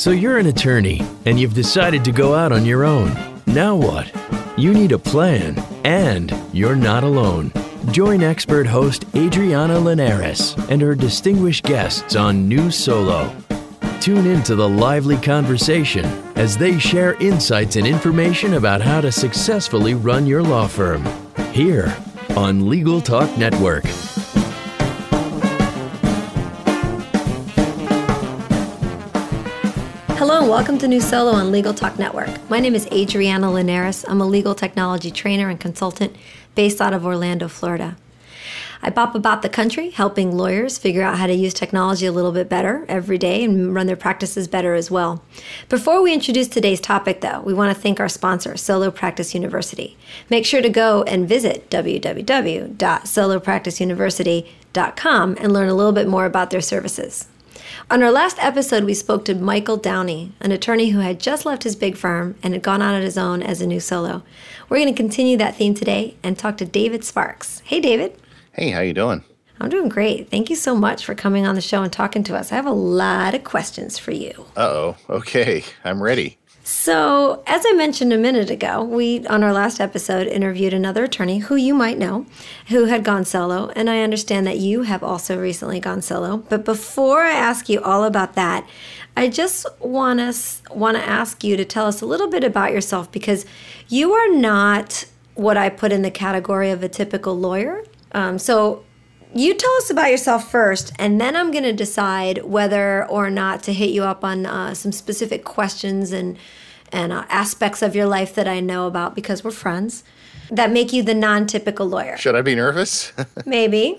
So you're an attorney, and you've decided to go out on your own. Now what? You need a plan, and you're not alone. Join expert host Adriana Linares and her distinguished guests on New Solo. Tune in to the lively conversation as they share insights and information about how to successfully run your law firm. Here on Legal Talk Network. Hello and welcome to New Solo on Legal Talk Network. My name is Adriana Linares. I'm a legal technology trainer and consultant based out of Orlando, Florida. I bop about the country helping lawyers figure out how to use technology a little bit better every day and run their practices better as well. Before we introduce today's topic, though, we want to thank our sponsor, Solo Practice University. Make sure to go and visit www.solopracticeuniversity.com and learn a little bit more about their services. On our last episode, we spoke to Michael Downey, an attorney who had just left his big firm and had gone out on his own as a new solo. We're going to continue that theme today and talk to David Sparks. Hey, David. Hey, how you doing? I'm doing great. Thank you so much for coming on the show and talking to us. I have a lot of questions for you. Uh-oh. Okay, I'm ready. So, as I mentioned a minute ago, we, on our last episode, interviewed another attorney who you might know, who had gone solo, and I understand that you have also recently gone solo. But before I ask you all about that, I just want to ask you to tell us a little bit about yourself, because you are not what I put in the category of a typical lawyer. So you tell us about yourself first, and then I'm going to decide whether or not to hit you up on some specific questions and aspects of your life that I know about, because we're friends, that make you the non-typical lawyer. Should I be nervous? Maybe.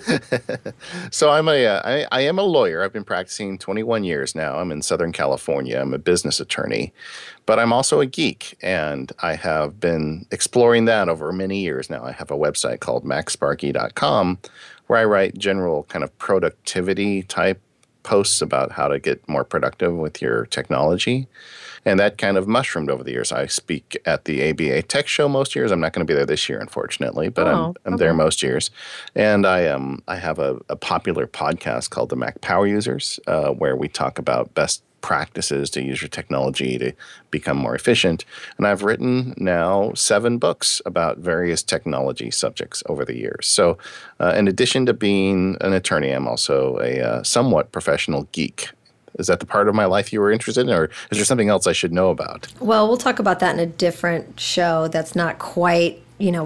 So I am a lawyer. I've been practicing 21 years now. I'm in Southern California. I'm a business attorney, but I'm also a geek, and I have been exploring that over many years now. I have a website called MacSparky.com where I write general kind of productivity type posts about how to get more productive with your technology. And that kind of mushroomed over the years. I speak at the ABA Tech Show most years. I'm not going to be there this year, unfortunately, but I'm there most years. And I have a popular podcast called the Mac Power Users, where we talk about best practices to use your technology to become more efficient. And I've written now 7 books about various technology subjects over the years. So in addition to being an attorney, I'm also a somewhat professional geek. Is that the part of my life you were interested in, or is there something else I should know about? Well, we'll talk about that in a different show that's not quite,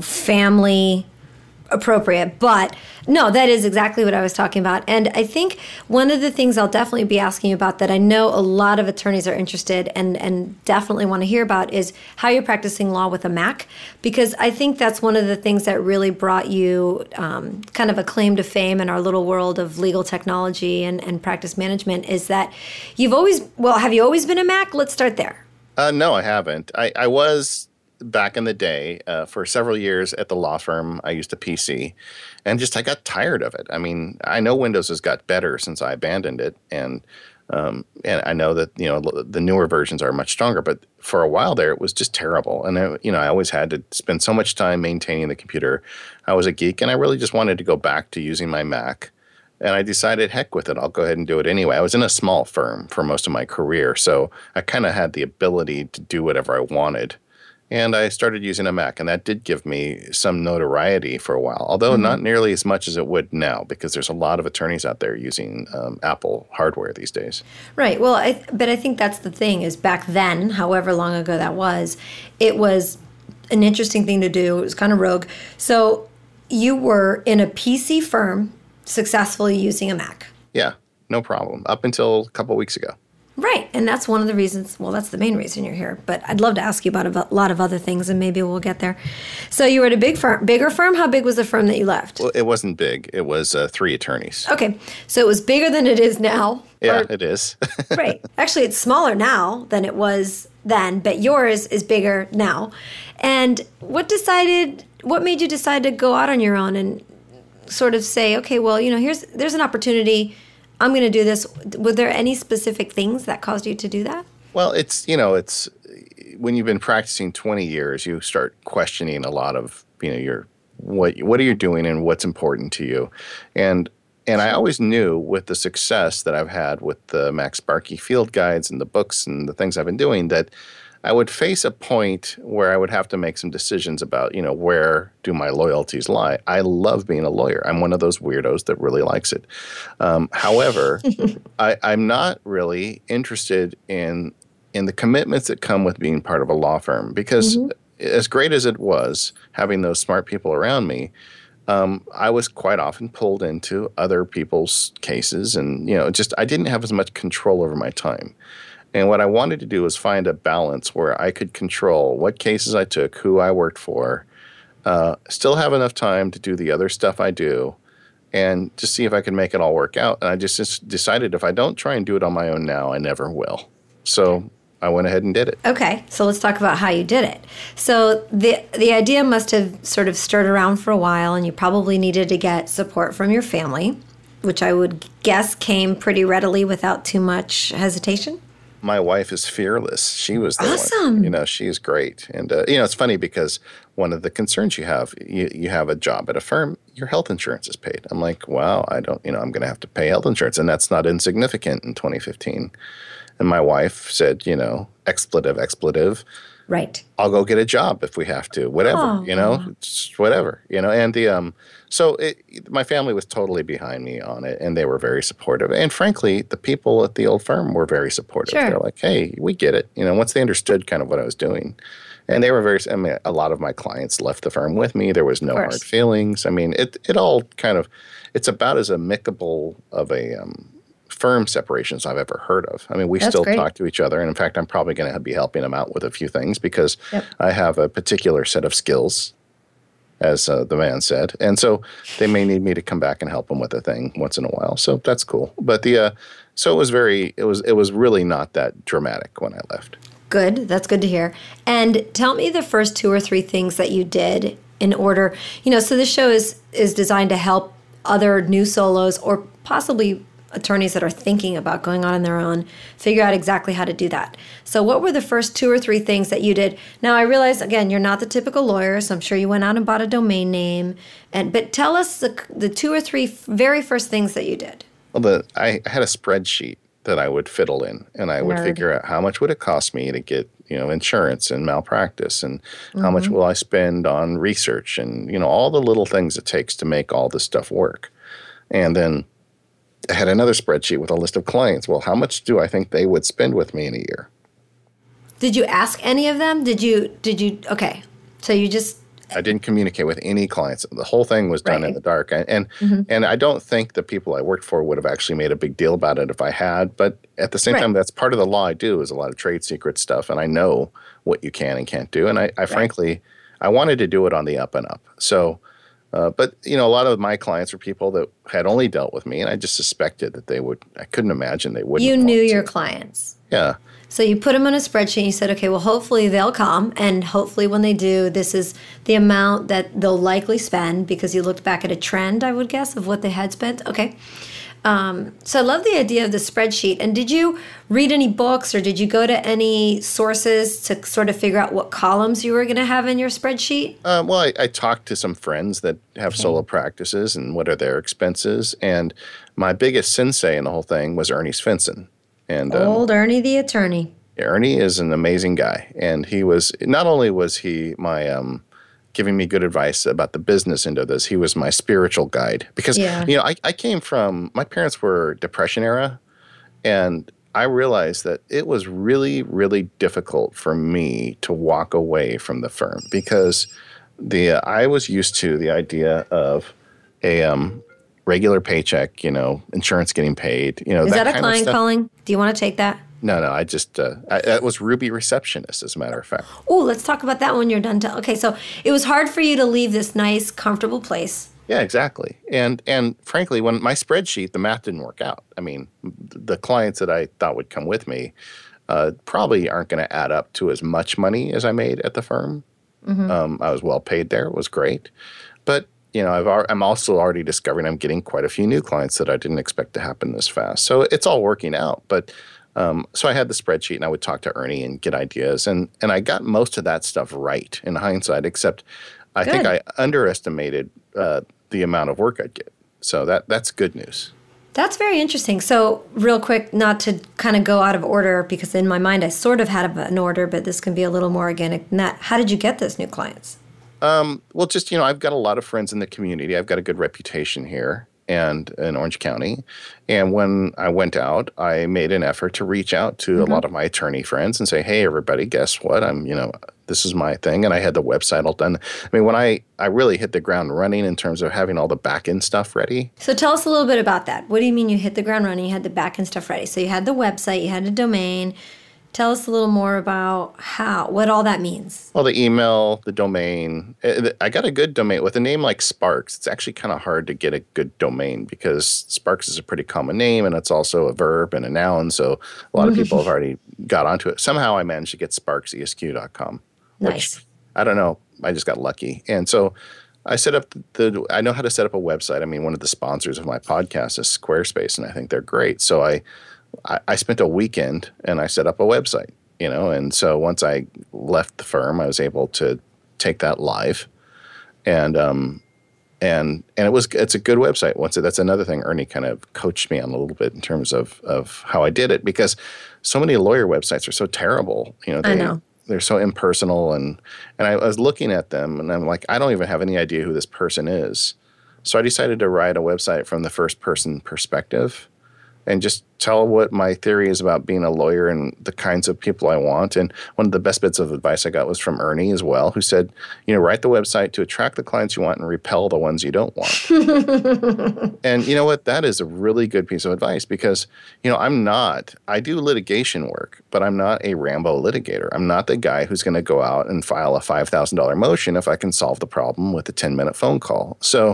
family appropriate. But no, that is exactly what I was talking about. And I think one of the things I'll definitely be asking you about that I know a lot of attorneys are interested and definitely want to hear about is how you're practicing law with a Mac, because I think that's one of the things that really brought you kind of a claim to fame in our little world of legal technology and practice management is that have you always been a Mac? Let's start there. No, I haven't. I was back in the day, for several years at the law firm. I used a PC, and I got tired of it. I mean, I know Windows has got better since I abandoned it, and I know that the newer versions are much stronger. But for a while there, it was just terrible, and I always had to spend so much time maintaining the computer. I was a geek, and I really just wanted to go back to using my Mac. And I decided, heck with it, I'll go ahead and do it anyway. I was in a small firm for most of my career, so I kind of had the ability to do whatever I wanted. And I started using a Mac, and that did give me some notoriety for a while, although not nearly as much as it would now, because there's a lot of attorneys out there using Apple hardware these days. Right. Well, but I think that's the thing is back then, however long ago that was, it was an interesting thing to do. It was kind of rogue. So you were in a PC firm successfully using a Mac. Yeah, no problem. Up until a couple of weeks ago. Right. And that's one of the reasons, well, that's the main reason you're here. But I'd love to ask you about a lot of other things, and maybe we'll get there. So you were at a bigger firm? How big was the firm that you left? Well, it wasn't big. It was 3 attorneys. Okay. So it was bigger than it is now. Yeah, it is. Right. Actually, it's smaller now than it was then, but yours is bigger now. And what made you decide to go out on your own and sort of say, okay, well, there's an opportunity. I'm going to do this. Were there any specific things that caused you to do that? Well, it's when you've been practicing 20 years, you start questioning a lot of, what are you doing and what's important to you. And And I always knew with the success that I've had with the Max Sparky field guides and the books and the things I've been doing that I would face a point where I would have to make some decisions about, where do my loyalties lie? I love being a lawyer. I'm one of those weirdos that really likes it. However, I'm not really interested in the commitments that come with being part of a law firm because as great as it was having those smart people around me, I was quite often pulled into other people's cases and, I didn't have as much control over my time. And what I wanted to do was find a balance where I could control what cases I took, who I worked for, still have enough time to do the other stuff I do, and just see if I could make it all work out. And I just decided if I don't try and do it on my own now, I never will. So I went ahead and did it. Okay, so let's talk about how you did it. So the idea must have sort of stirred around for a while, and you probably needed to get support from your family, which I would guess came pretty readily without too much hesitation. My wife is fearless. She was the awesome. one. She's great. And, it's funny because one of the concerns you have a job at a firm, your health insurance is paid. I'm like, wow, I'm going to have to pay health insurance. And that's not insignificant in 2015. And my wife said, expletive. Right. I'll go get a job if we have to, whatever, just whatever, and my family was totally behind me on it and they were very supportive. And frankly, the people at the old firm were very supportive. Sure. They're like, hey, we get it. Once they understood kind of what I was doing. And they were a lot of my clients left the firm with me. There was no hard feelings. It all kind of, it's about as amicable of a, firm separations I've ever heard of. We That's still great. talk to each other. And in fact, I'm probably going to be helping them out with a few things because I have a particular set of skills, as the man said. And so they may need me to come back and help them with a thing once in a while. So that's cool. But so it was really not that dramatic when I left. Good. That's good to hear. And tell me the first 2 or 3 things that you did in order, so this show is designed to help other new solos or possibly attorneys that are thinking about going on their own figure out exactly how to do that. So what were the first 2 or 3 things that you did? Now I realize, again, you're not the typical lawyer, so I'm sure you went out and bought a domain name. But tell us the 2 or 3 very first things that you did. Well, I had a spreadsheet that I would fiddle in, and I would figure out how much would it cost me to get insurance and malpractice, and how much will I spend on research, and all the little things it takes to make all this stuff work. And then I had another spreadsheet with a list of clients. Well, how much do I think they would spend with me in a year? Did you ask any of them? Did you? Okay. So you just... I didn't communicate with any clients. The whole thing was done in the dark. And I don't think the people I worked for would have actually made a big deal about it if I had. But at the same time, that's part of the law I do is a lot of trade secret stuff. And I know what you can and can't do. And I frankly, I wanted to do it on the up and up. So... but, a lot of my clients were people that had only dealt with me, and I just suspected that I couldn't imagine they wouldn't. You knew your clients. Yeah. So you put them on a spreadsheet and you said, okay, well, hopefully they'll come, and hopefully when they do, this is the amount that they'll likely spend because you looked back at a trend, I would guess, of what they had spent. Okay. So I love the idea of the spreadsheet. And did you read any books or did you go to any sources to sort of figure out what columns you were going to have in your spreadsheet? Well, I talked to some friends that have solo practices and what are their expenses. And my biggest sensei in the whole thing was Ernie Svensson. And Old Ernie the attorney. Ernie is an amazing guy. And not only was he my giving me good advice about the business end of this, he was my spiritual guide. Because, I came from, my parents were Depression era, and I realized that it was really, really difficult for me to walk away from the firm because I was used to the idea of a regular paycheck, insurance getting paid, Is that a kind client of stuff. calling? Do you want to take that? No, I just, that was Ruby Receptionist, as a matter of fact. Oh, let's talk about that when you're done. Okay, so it was hard for you to leave this nice, comfortable place. Yeah, exactly. And frankly, when my spreadsheet, the math didn't work out. The clients that I thought would come with me probably aren't going to add up to as much money as I made at the firm. Mm-hmm. I was well paid there. It was great. But, I'm also already discovering I'm getting quite a few new clients that I didn't expect to happen this fast. So it's all working out. But so I had the spreadsheet and I would talk to Ernie and get ideas. And I got most of that stuff right in hindsight, except I think I underestimated the amount of work I'd get. So that's good news. That's very interesting. So real quick, not to kind of go out of order, because in my mind I sort of had an order, but this can be a little more organic than that. How did you get those new clients? Well, just, I've got a lot of friends in the community. I've got a good reputation here and in Orange County. And when I went out, I made an effort to reach out to a lot of my attorney friends and say, hey, everybody, guess what? This is my thing. And I had the website all done. I mean, when I really hit the ground running in terms of having all the back end stuff ready. So tell us a little bit about that. What do you mean you hit the ground running? You had the back end stuff ready. So you had the website, you had a domain. Tell us a little more about what all that means. Well, the email, the domain. I got a good domain. With a name like Sparks, it's actually kind of hard to get a good domain because Sparks is a pretty common name, and it's also a verb and a noun. So a lot of people have already got onto it. Somehow I managed to get sparksesq.com. Nice. Which, I don't know. I just got lucky. And so I set up I know how to set up a website. I mean, one of the sponsors of my podcast is Squarespace, and I think they're great. So I spent a weekend and I set up a website, and so once I left the firm, I was able to take that live, and it's a good website. That's another thing Ernie kind of coached me on a little bit in terms of how I did it, because so many lawyer websites are so terrible. I know. They're so impersonal, and I was looking at them and I'm like, I don't even have any idea who this person is. So I decided to write a website from the first person perspective and just tell what my theory is about being a lawyer and the kinds of people I want. And one of the best bits of advice I got was from Ernie as well, who said, write the website to attract the clients you want and repel the ones you don't want. And you know what? That is a really good piece of advice because, I do litigation work, but I'm not a Rambo litigator. I'm not the guy who's going to go out and file a $5,000 motion if I can solve the problem with a 10-minute phone call. So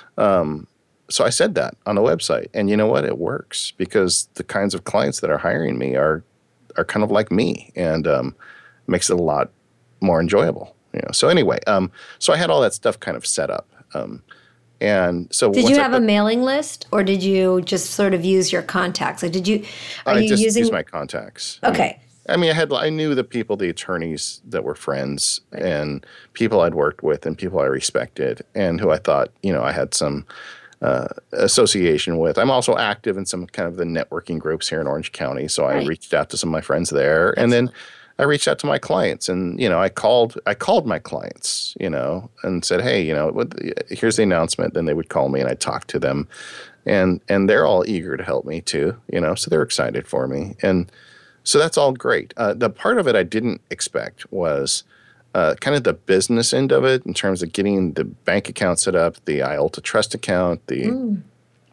I said that on the website, and you know what? It works because the kinds of clients that are hiring me are kind of like me, and makes it a lot more enjoyable. So anyway, so I had all that stuff kind of set up, and so did you have a mailing list, or did you just sort of use your contacts? Like, I just used my contacts. Okay. I knew the people, the attorneys that were friends, and people I'd worked with, and people I respected, and who I thought I had some association with. I'm also active in some kind of the networking groups here in Orange County. So I reached out to some of my friends there. And then I reached out to my clients, and, I called my clients, and said, hey, here's the announcement. Then they would call me and I'd talk to them, and they're all eager to help me too, so they're excited for me. And so that's all great. The part of it I didn't expect was kind of the business end of it in terms of getting the bank account set up, the IOLTA trust account, the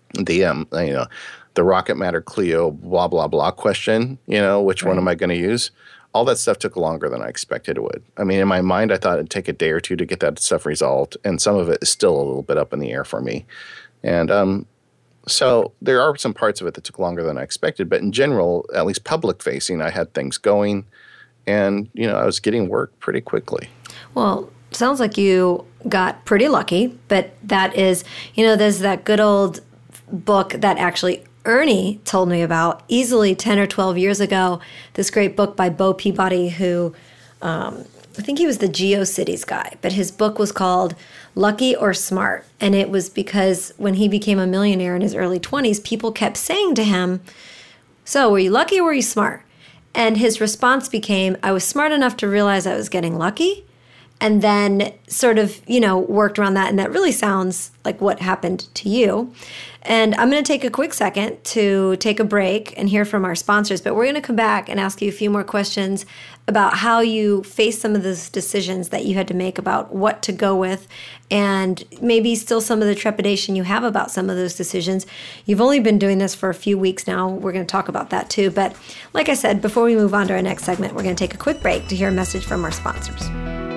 Rocket Matter Clio blah blah blah question. Which one am I going to use? All that stuff took longer than I expected it would. I mean, in my mind, I thought it'd take a day or two to get that stuff resolved, and some of it is still a little bit up in the air for me. And so there are some parts of it that took longer than I expected, but in general, at least public facing, I had things going. And, I was getting work pretty quickly. Well, sounds like you got pretty lucky, but that is, there's that good old book that actually Ernie told me about easily 10 or 12 years ago, this great book by Bo Peabody, who I think he was the GeoCities guy, but his book was called Lucky or Smart. And it was because when he became a millionaire in his early 20s, people kept saying to him, so were you lucky or were you smart? And his response became, I was smart enough to realize I was getting lucky, and then sort of, worked around that. And that really sounds like what happened to you. And I'm going to take a quick second to take a break and hear from our sponsors, but we're going to come back and ask you a few more questions about how you faced some of those decisions that you had to make about what to go with, and maybe still some of the trepidation you have about some of those decisions. You've only been doing this for a few weeks now. We're going to talk about that too. But like I said, before we move on to our next segment, we're going to take a quick break to hear a message from our sponsors.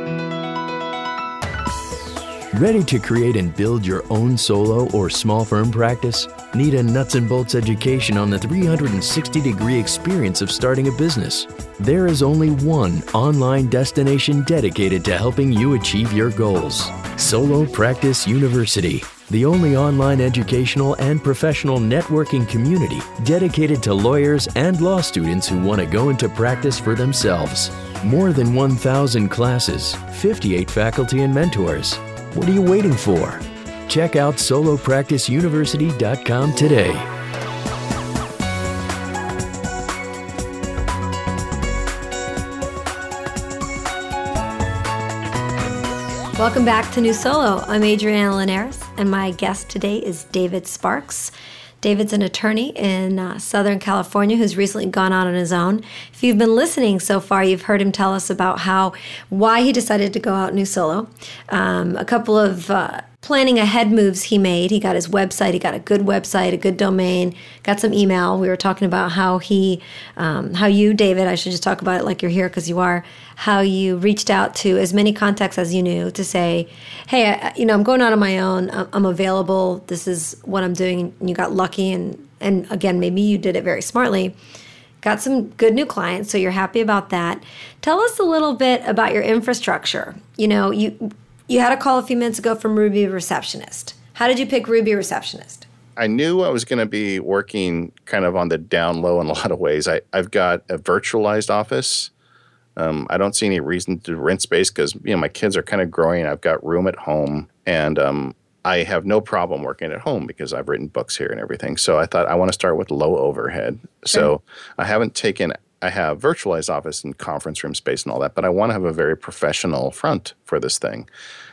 Ready to create and build your own solo or small firm practice? Need a nuts and bolts education on the 360-degree experience of starting a business? There is only one online destination dedicated to helping you achieve your goals. Solo Practice University, the only online educational and professional networking community dedicated to lawyers and law students who want to go into practice for themselves. More than 1,000 classes, 58 faculty and mentors. What are you waiting for? Check out solopracticeuniversity.com today. Welcome back to New Solo. I'm Adriana Linares, and my guest today is David Sparks. David's an attorney in Southern California who's recently gone out on his own. If you've been listening so far, you've heard him tell us about why he decided to go out New Solo. A couple of planning ahead moves he made. He got his website. He got a good website, a good domain, got some email. We were talking about how you, David, I should just talk about it like you're here because you are, how you reached out to as many contacts as you knew to say, hey, I'm going out on my own. I'm available. This is what I'm doing. And you got lucky. And again, maybe you did it very smartly. Got some good new clients. So you're happy about that. Tell us a little bit about your infrastructure. You had a call a few minutes ago from Ruby Receptionist. How did you pick Ruby Receptionist? I knew I was going to be working kind of on the down low in a lot of ways. I've got a virtualized office. I don't see any reason to rent space because my kids are kind of growing. I've got room at home, and I have no problem working at home because I've written books here and everything. So I thought I want to start with low overhead. So I have virtualized office and conference room space and all that, but I want to have a very professional front for this thing.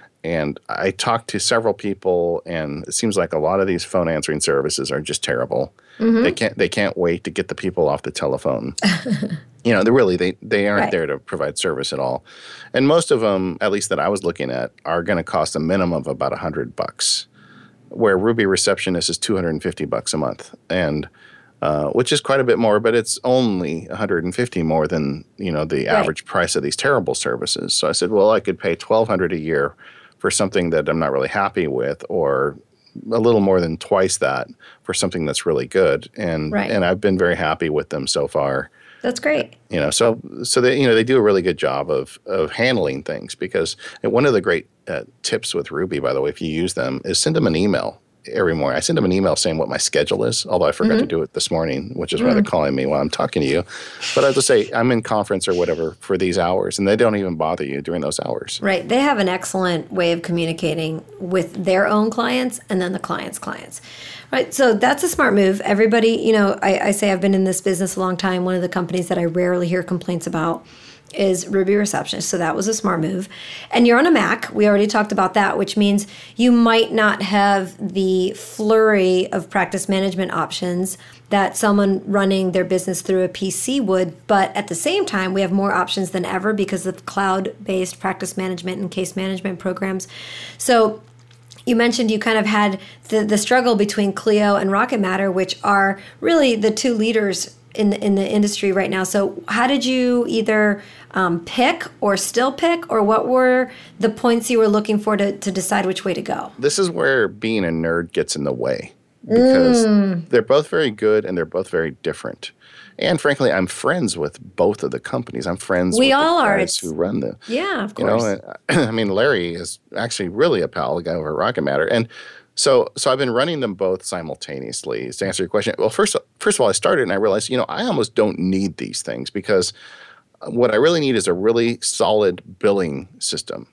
And I talked to several people, and it seems like a lot of these phone answering services are just terrible. Mm-hmm. They can't wait to get the people off the telephone. They aren't there to provide service at all. And most of them, at least that I was looking at, are going to cost a minimum of about $100, where Ruby Receptionist is $250 a month, and which is quite a bit more, but it's only $150 more than the average price of these terrible services. So I said, well, I could pay $1,200 a year for something that I'm not really happy with, or a little more than twice that for something that's really good. And I've been very happy with them so far. That's great. So they do a really good job of handling things, because one of the great tips with Ruby, by the way, if you use them, is send them an email every morning. I send them an email saying what my schedule is, although I forgot to do it this morning, which is why they're calling me while I'm talking to you. But I just say I'm in conference or whatever for these hours, and they don't even bother you during those hours. Right. They have an excellent way of communicating with their own clients and then the client's clients. Right. So that's a smart move. Everybody, I say I've been in this business a long time. One of the companies that I rarely hear complaints about is Ruby Receptionist. So that was a smart move. And you're on a Mac. We already talked about that, which means you might not have the flurry of practice management options that someone running their business through a PC would. But at the same time, we have more options than ever because of cloud-based practice management and case management programs. So you mentioned you kind of had the struggle between Clio and Rocket Matter, which are really the two leaders in the industry right now. So how did you either pick or still pick, or what were the points you were looking for to decide which way to go? This is where being a nerd gets in the way, because they're both very good and they're both very different. And frankly, I'm friends with both of the companies. I'm friends with the guys who run them. Yeah, of course. Larry is actually really a pal, the guy over at Rocket Matter. And so I've been running them both simultaneously. To answer your question, well, first of all, I started and I realized, I almost don't need these things, because what I really need is a really solid billing system,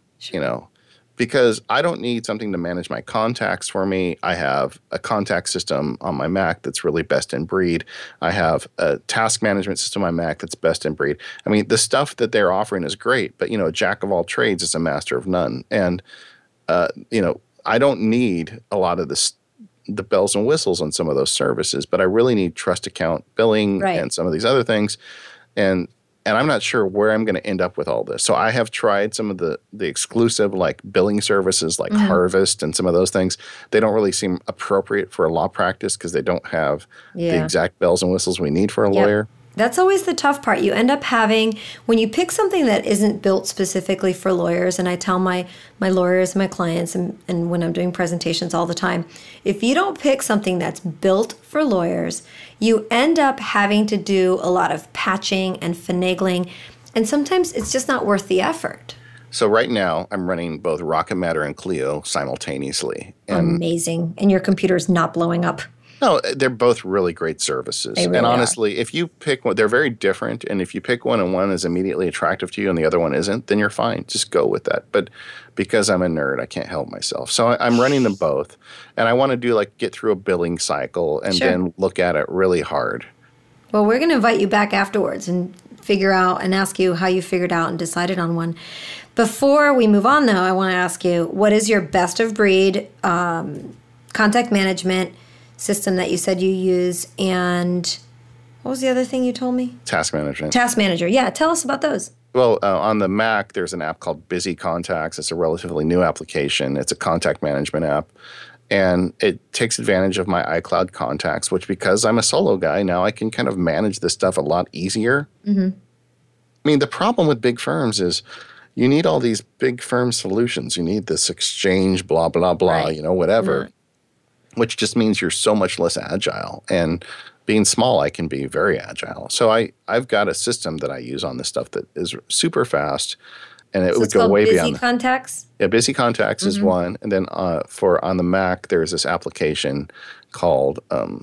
because I don't need something to manage my contacts for me. I have a contact system on my Mac that's really best in breed. I have a task management system on my Mac that's best in breed. I mean, the stuff that they're offering is great, but, a jack of all trades is a master of none. And, I don't need a lot of the bells and whistles on some of those services, but I really need trust account billing and some of these other things. And I'm not sure where I'm going to end up with all this. So I have tried some of the exclusive billing services like Harvest and some of those things. They don't really seem appropriate for a law practice because they don't have the exact bells and whistles we need for a lawyer. That's always the tough part. You end up having, when you pick something that isn't built specifically for lawyers, and I tell my lawyers, my clients, and when I'm doing presentations all the time, if you don't pick something that's built for lawyers, you end up having to do a lot of patching and finagling, and sometimes it's just not worth the effort. So right now, I'm running both Rocket Matter and Clio simultaneously. Amazing. And your computer's not blowing up. No, they're both really great services. They really And are. honestly, if you pick one, they're very different. And if you pick one and one is immediately attractive to you and the other one isn't, then you're fine. Just go with that. But because I'm a nerd, I can't help myself. So I'm running them both. And I want to do like get through a billing cycle and Sure. then look at it really hard. Well, we're going to invite you back afterwards and figure out and ask you how you figured out and decided on one. Before we move on, though, I want to ask you, what is your best of breed contact management system that you said you use? And what was the other thing you told me? Task management. Task Manager. Yeah, tell us about those. Well, on the Mac, there's an app called Busy Contacts. It's a relatively new application. It's a contact management app. And it takes advantage of my iCloud contacts, which because I'm a solo guy, now I can kind of manage this stuff a lot easier. Mm-hmm. I mean, the problem with big firms is you need all these big firm solutions. You need this Exchange, blah, blah, blah, Right. whatever, Right. which just means you're so much less agile. And being small, I can be very agile. So I've got a system that I use on this stuff that is super fast, and it So would it's go called way Busy beyond. Contacts. Yeah, Busy Contacts is one, and then for on the Mac, there's this application called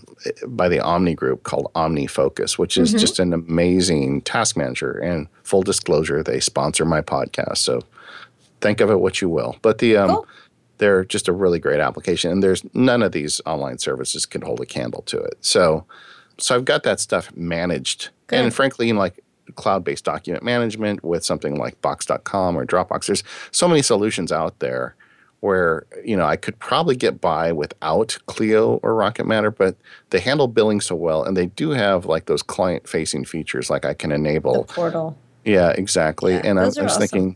by the Omni Group called OmniFocus, which is just an amazing task manager. And full disclosure, they sponsor my podcast, so think of it what you will. But Cool. they're just a really great application, and there's none of these online services can hold a candle to it. So I've got that stuff managed, Good. and frankly, like cloud-based document management with something like Box.com or Dropbox. There's so many solutions out there where I could probably get by without Clio or Rocket Matter, but they handle billing so well, and they do have like those client-facing features, like I can enable. The portal. Yeah, exactly. Yeah, And I'm those are just awesome. thinking,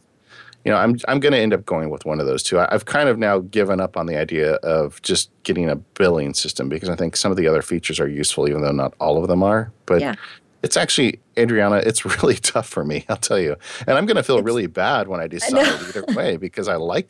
I'm going to end up going with one of those two. I've kind of now given up on the idea of just getting a billing system because I think some of the other features are useful, even though not all of them are. But Yeah. it's actually, Adriana, it's really tough for me, I'll tell you. And I'm going to feel really bad when I decide either way because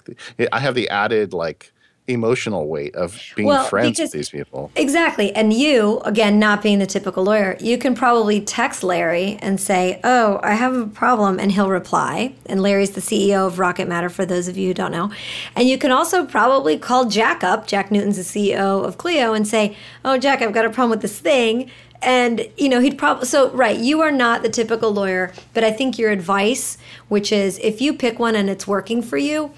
I have the added like emotional weight of being Well, friends because- with these people. Exactly. And you, again, not being the typical lawyer, you can probably text Larry and say, oh, I have a problem, and he'll reply. And Larry's the CEO of Rocket Matter, for those of you who don't know. And you can also probably call Jack up. Jack Newton's the CEO of Clio, and say, oh, Jack, I've got a problem with this thing. And, he'd probably, so, right, you are not the typical lawyer, but I think your advice, which is if you pick one and it's working for you,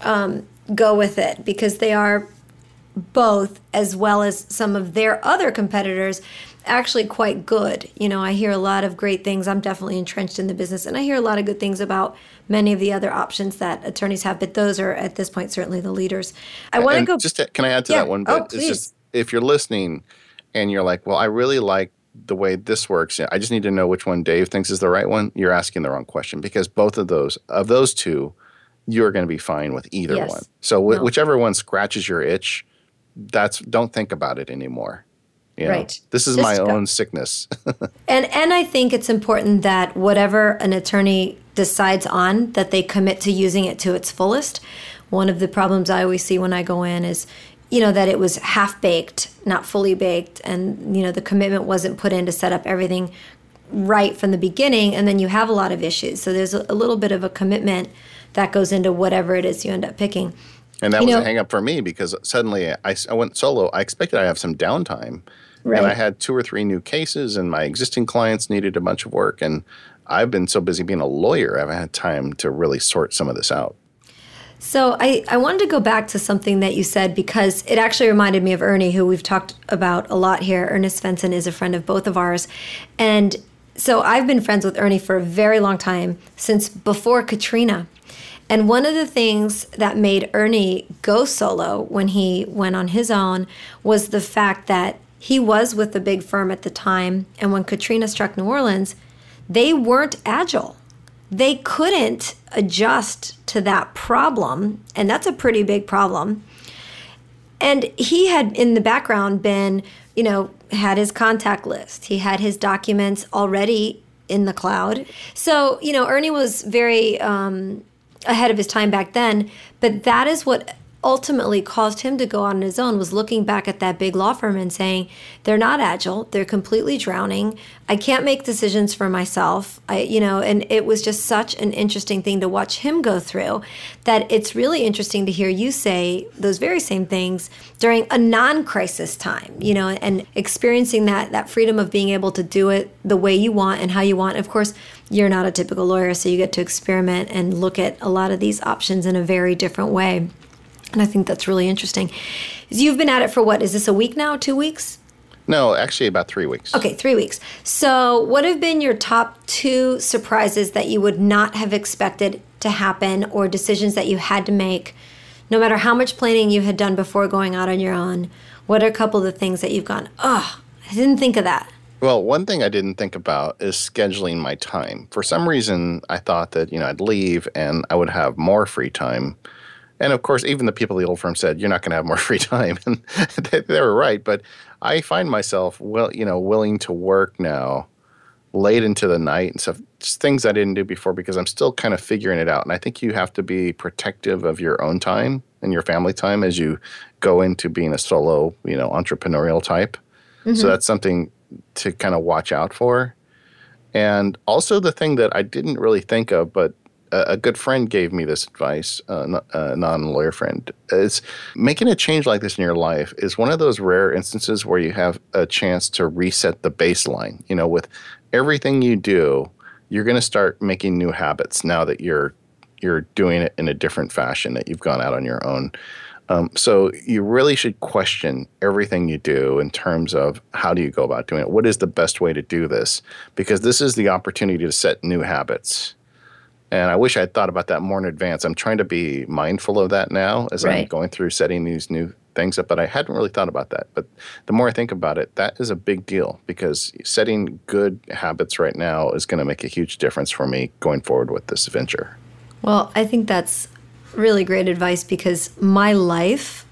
go with it, because they are both, as well as some of their other competitors, actually quite good. I hear a lot of great things. I'm definitely entrenched in the business, and I hear a lot of good things about many of the other options that attorneys have, but those are, at this point, certainly the leaders. I want to And go... can I add to Yeah. that one bit? Oh, It's please. just, if you're listening and you're like, well, I really like the way this works, I just need to know which one Dave thinks is the right one, you're asking the wrong question, because both of those two, you're going to be fine with either Yes. one. So No. whichever one scratches your itch, don't think about it anymore. Right. This is Just my go. own sickness. And I think it's important that whatever an attorney decides on, that they commit to using it to its fullest. One of the problems I always see when I go in is, that it was half-baked, not fully baked, and, the commitment wasn't put in to set up everything right from the beginning, and then you have a lot of issues. So there's a little bit of a commitment that goes into whatever it is you end up picking. And that was a hang up for me because suddenly I went solo. I expected I'd have some downtime. Right. And I had 2 or 3 new cases, and my existing clients needed a bunch of work. And I've been so busy being a lawyer, I haven't had time to really sort some of this out. So I wanted to go back to something that you said, because it actually reminded me of Ernie, who we've talked about a lot here. Ernest Svensson is a friend of both of ours. And so I've been friends with Ernie for a very long time, since before Katrina. And one of the things that made Ernie go solo when he went on his own was the fact that he was with a big firm at the time. And when Katrina struck New Orleans, they weren't agile. They couldn't adjust to that problem. And that's a pretty big problem. And he had in the background been, had his contact list. He had his documents already in the cloud. So, Ernie was very ahead of his time back then. But that is what ultimately caused him to go on his own was looking back at that big law firm and saying, they're not agile, they're completely drowning, I can't make decisions for myself. And it was just such an interesting thing to watch him go through, that it's really interesting to hear you say those very same things during a non-crisis time, and experiencing that freedom of being able to do it the way you want and how you want. Of course, you're not a typical lawyer, so you get to experiment and look at a lot of these options in a very different way. And I think that's really interesting. You've been at it for what? Is this a week now? 2 weeks? No, actually about 3 weeks. Okay, 3 weeks. So what have been your top 2 surprises that you would not have expected to happen, or decisions that you had to make, no matter how much planning you had done before going out on your own? What are a couple of the things that you've gone, I didn't think of that? Well, one thing I didn't think about is scheduling my time. For some reason, I thought that, I'd leave and I would have more free time. And of course, even the people at the old firm said, you're not going to have more free time. And they were right. But I find myself, willing to work now late into the night and stuff, just things I didn't do before because I'm still kind of figuring it out. And I think you have to be protective of your own time and your family time as you go into being a solo, entrepreneurial type. Mm-hmm. So that's something to kind of watch out for. And also the thing that I didn't really think of, but a good friend gave me this advice, a non-lawyer friend, is making a change like this in your life is one of those rare instances where you have a chance to reset the baseline. With everything you do, you're going to start making new habits now that you're doing it in a different fashion, that you've gone out on your own. So you really should question everything you do in terms of how do you go about doing it? What is the best way to do this? Because this is the opportunity to set new habits. And I wish I had thought about that more in advance. I'm trying to be mindful of that now as I'm going through setting these new things up, but I hadn't really thought about that. But the more I think about it, that is a big deal because setting good habits right now is going to make a huge difference for me going forward with this venture. Well, I think that's really great advice because my life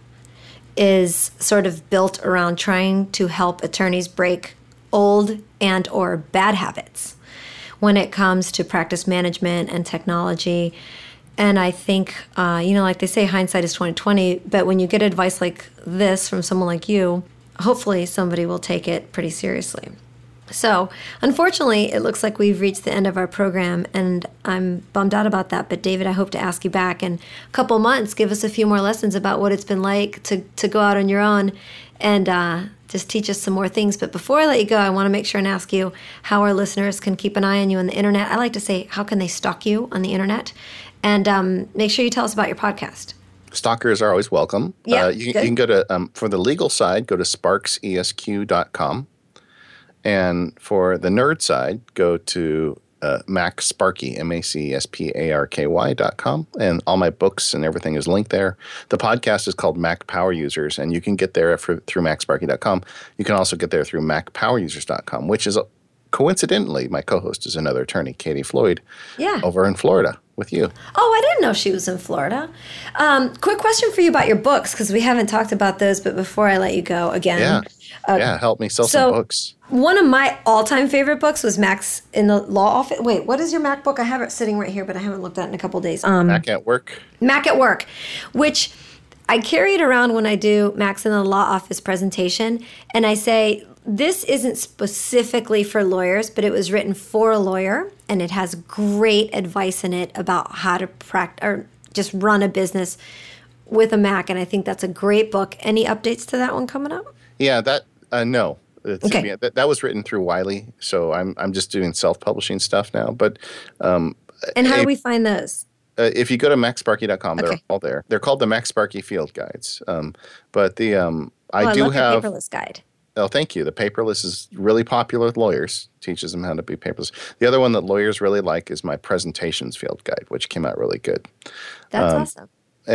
is sort of built around trying to help attorneys break old and or bad habits when it comes to practice management and technology. And I think, like they say, hindsight is 20/20, but when you get advice like this from someone like you, hopefully somebody will take it pretty seriously. So, unfortunately, it looks like we've reached the end of our program, and I'm bummed out about that. But David, I hope to ask you back in a couple months, give us a few more lessons about what it's been like to go out on your own and just teach us some more things. But before I let you go, I want to make sure and ask you how our listeners can keep an eye on you on the internet. I like to say, how can they stalk you on the internet? And make sure you tell us about your podcast. Stalkers are always welcome. Yeah, you can go to, for the legal side, go to sparksesq.com. And for the nerd side, go to MacSparky, MacSparky.com. And all my books and everything is linked there. The podcast is called Mac Power Users, and you can get there through MacSparky.com. You can also get there through MacPowerUsers.com, which is, coincidentally, my co-host is another attorney, Katie Floyd, over in Florida with you. Oh, I didn't know she was in Florida. Quick question for you about your books, because we haven't talked about those, but before I let you go again. Help me sell some books. One of my all-time favorite books was Mac's in the Law Office. Wait, what is your Mac book? I have it sitting right here, but I haven't looked at it in a couple of days. Mac at Work. Mac at Work, which I carry it around when I do Mac's in the Law Office presentation, and I say, this isn't specifically for lawyers, but it was written for a lawyer, and it has great advice in it about how to practice or just run a business with a Mac, and I think that's a great book. Any updates to that one coming up? Yeah, no. Okay. That was written through Wiley, so I'm just doing self-publishing stuff now. But and how do we find those? If you go to MacSparky.com, they're all there. They're called the MacSparky Field Guides. But the I do have a paperless guide. Oh, thank you. The paperless is really popular with lawyers. Teaches them how to be paperless. The other one that lawyers really like is my presentations field guide, which came out really good. That's awesome.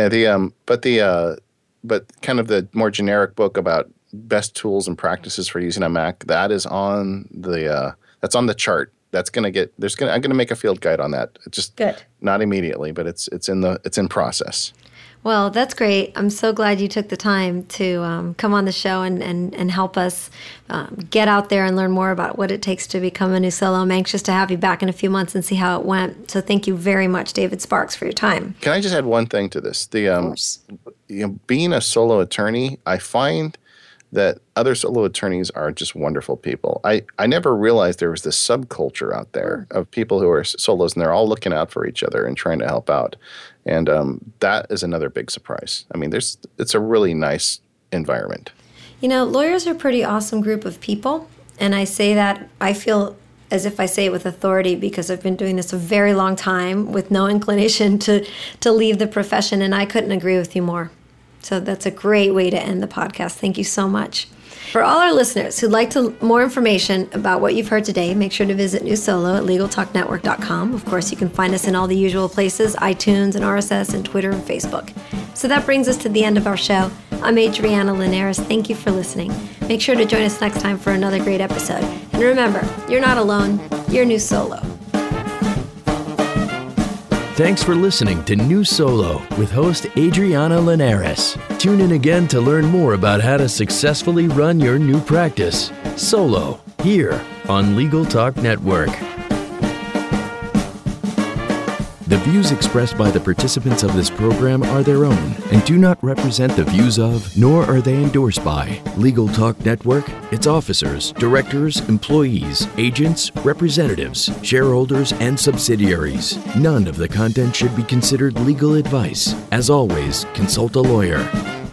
But kind of the more generic book about best tools and practices for using a Mac, that is on that's on the chart. That's going to get I'm going to make a field guide on that. Just good. Not immediately, but it's in process. Well, that's great. I'm so glad you took the time to come on the show and help us get out there and learn more about what it takes to become a new solo. I'm anxious to have you back in a few months and see how it went. So thank you very much, David Sparks, for your time. Can I just add one thing to this? Of course. Being a solo attorney, I find that other solo attorneys are just wonderful people. I never realized there was this subculture out there of people who are solos, and they're all looking out for each other and trying to help out. And that is another big surprise. I mean, it's a really nice environment. You know, lawyers are a pretty awesome group of people. And I say that, I feel as if I say it with authority because I've been doing this a very long time with no inclination to leave the profession, and I couldn't agree with you more. So that's a great way to end the podcast. Thank you so much. For all our listeners who'd like more information about what you've heard today, make sure to visit New Solo at LegalTalkNetwork.com. Of course, you can find us in all the usual places, iTunes and RSS and Twitter and Facebook. So that brings us to the end of our show. I'm Adriana Linares. Thank you for listening. Make sure to join us next time for another great episode. And remember, you're not alone. You're New Solo. Thanks for listening to New Solo with host Adriana Linares. Tune in again to learn more about how to successfully run your new practice solo here on Legal Talk Network. The views expressed by the participants of this program are their own and do not represent the views of, nor are they endorsed by, Legal Talk Network, its officers, directors, employees, agents, representatives, shareholders, and subsidiaries. None of the content should be considered legal advice. As always, consult a lawyer.